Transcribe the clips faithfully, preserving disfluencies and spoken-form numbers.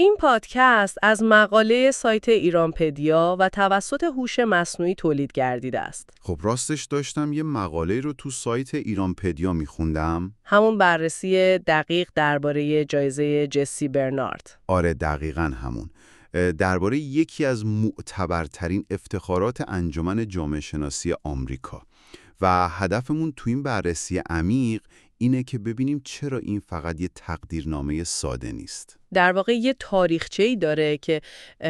این پادکست از مقاله سایت ایرانپدیا و توسط هوش مصنوعی تولید گردیده است. خب راستش داشتم یه مقاله رو تو سایت ایرانپدیا میخوندم. همون بررسی دقیق درباره جایزه جسی برنارد. آره دقیقاً همون. درباره یکی از معتبرترین افتخارات انجمن جامعه شناسی آمریکا. و هدفمون تو این بررسی عمیق اینه که ببینیم چرا این فقط یه تقدیرنامه ساده نیست. در واقع یه تاریخچه‌ای داره که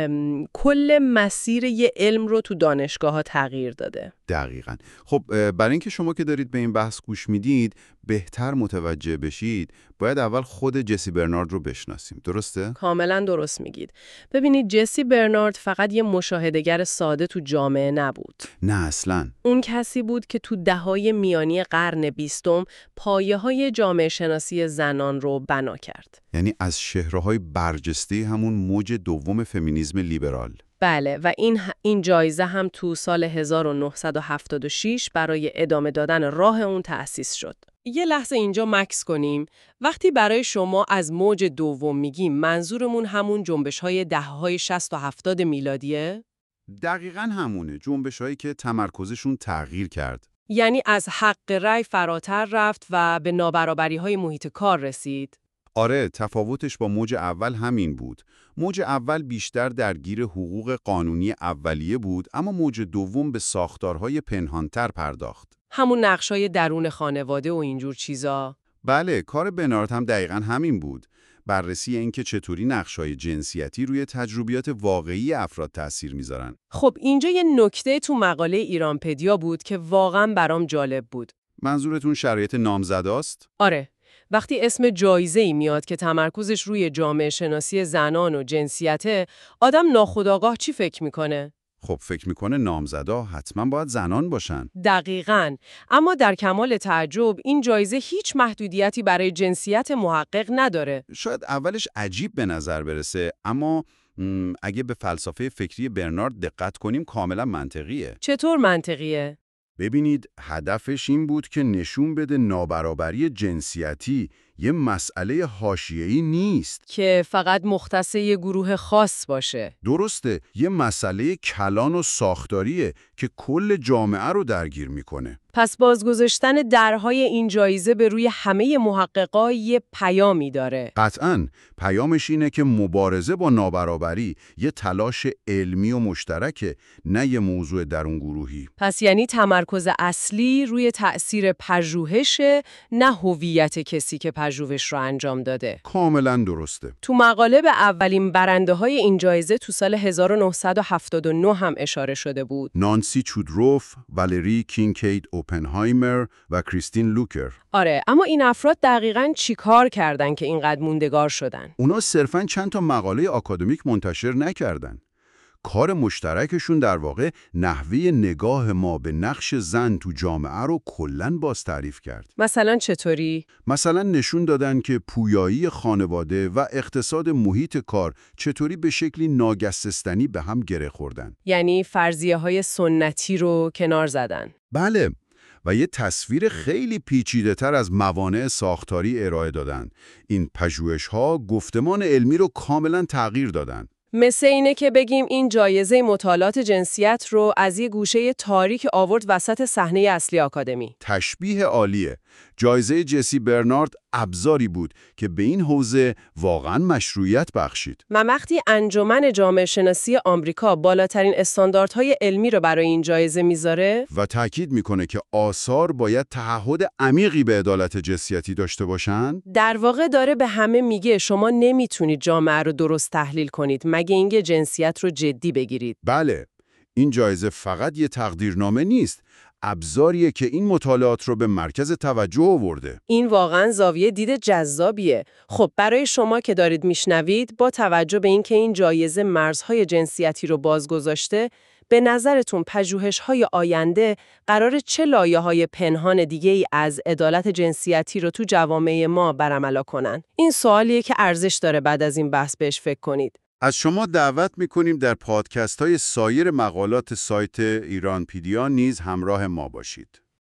کل مسیر یه علم رو تو دانشگاه‌ها تغییر داده. دقیقاً. خب برای اینکه شما که دارید به این بحث گوش میدید بهتر متوجه بشید، باید اول خود جسی برنارد رو بشناسیم. درسته؟ کاملاً درست میگید. ببینید جسی برنارد فقط یه مشاهده‌گر ساده تو جامعه نبود. نه اصلاً. اون کسی بود که تو دهه‌های میانی قرن بیستم پایه‌های جامعه شناسی زنان رو بنا کرد. یعنی از چهره‌های برجسته همون موج دوم فمینیسم لیبرال. بله و این این جایزه هم تو سال هزار و نهصد و هفتاد و شش برای ادامه دادن راه اون تأسیس شد. یه لحظه اینجا مکس کنیم. وقتی برای شما از موج دوم میگیم منظورمون همون جنبش‌های دهه‌های شصت و هفتاد میلادیه؟ دقیقاً همونه. جنبش‌هایی که تمرکزشون تغییر کرد. یعنی از حق رأی فراتر رفت و به نابرابری‌های محیط کار رسید. آره، تفاوتش با موج اول همین بود. موج اول بیشتر درگیر حقوق قانونی اولیه بود، اما موج دوم به ساختارهای پنهانتر پرداخت. همون نقشای درون خانواده و اینجور چیزا. بله، کار برنارد هم دقیقاً همین بود. بررسی اینکه چطوری نقشای جنسیتی روی تجربیات واقعی افراد تأثیر میذارن. خب اینجا یه نکته تو مقاله ایرانپدیا بود که واقعاً برام جالب بود. منظورتون شرایط نامزداست؟ آره. وقتی اسم جایزه‌ای میاد که تمرکزش روی جامعه شناسی زنان و جنسیته، آدم ناخودآگاه چی فکر میکنه؟ خب فکر میکنه نامزدا حتما باید زنان باشن. دقیقاً. اما در کمال تعجب این جایزه هیچ محدودیتی برای جنسیت محقق نداره. شاید اولش عجیب به نظر برسه، اما اگه به فلسفه فکری برنارد دقت کنیم کاملا منطقیه. چطور منطقیه؟ ببینید هدفش این بود که نشون بده نابرابری جنسیتی یه مسئله حاشیه‌ای نیست که فقط مختص یه گروه خاص باشه. درسته، یه مسئله کلان و ساختاریه که کل جامعه رو درگیر میکنه. پس بازگذاشتن درهای این جایزه به روی همه محققا یه پیامی داره. قطعاً. پیامش اینه که مبارزه با نابرابری یه تلاش علمی و مشترکه، نه یه موضوع درون گروهی. پس یعنی تمرکز اصلی روی تأثیر پژوهشه، نه هویت کسی که پژوهش رو انجام داده. کاملاً درسته. تو مقاله به اولین برنده های این جایزه تو سال هزار و نهصد و هفتاد و نه هم اشاره شده بود. نانسی چودروف، والری کینکید اوپنهایمر و کریستین لوکر. آره، اما این افراد دقیقاً چی کار کردن که اینقدر موندگار شدن؟ اونا صرفاً چند تا مقاله آکادمیک منتشر نکردن. کار مشترکشون در واقع نحوه نگاه ما به نقش زن تو جامعه رو کلاً باز تعریف کرد. مثلا چطوری؟ مثلا نشون دادن که پویایی خانواده و اقتصاد محیط کار چطوری به شکلی ناگسستنی به هم گره خوردن. یعنی فرضیه‌های سنتی رو کنار زدن. بله. و یه تصویر خیلی پیچیده‌تر از موانع ساختاری ارائه دادن. این پژوهش‌ها گفتمان علمی رو کاملاً تغییر دادن. مثل اینه که بگیم این جایزه مطالعات جنسیت رو از یه گوشه تاریک آورد وسط صحنه اصلی آکادمی. تشبیه عالیه. جایزه جسی برنارد ابزاری بود که به این حوزه واقعاً مشروعیت بخشید. و وقتی انجمن جامعه شناسی آمریکا بالاترین استانداردهای علمی رو برای این جایزه میذاره و تاکید میکنه که آثار باید تعهد عمیقی به عدالت جنسیتی داشته باشن، در واقع داره به همه میگه شما نمیتونید جامعه رو درست تحلیل کنید مگه اینکه جنسیت رو جدی بگیرید. بله. این جایزه فقط یه تقدیرنامه نیست، ابزاریه که این مطالعات رو به مرکز توجه آورده. این واقعا زاویه دید جذابیه. خب برای شما که دارید میشنوید، با توجه به اینکه این جایزه مرزهای جنسیتی رو بازگذاشته، به نظرتون پژوهش‌های آینده قرار چه لایه‌های پنهان دیگه‌ای از عدالت جنسیتی رو تو جوامع ما برعملا کنن؟ این سوالیه که ارزش داره بعد از این بحث بهش فکر کنید. از شما دعوت میکنیم در پادکست های سایر مقالات سایت ایرانپدیا نیز همراه ما باشید.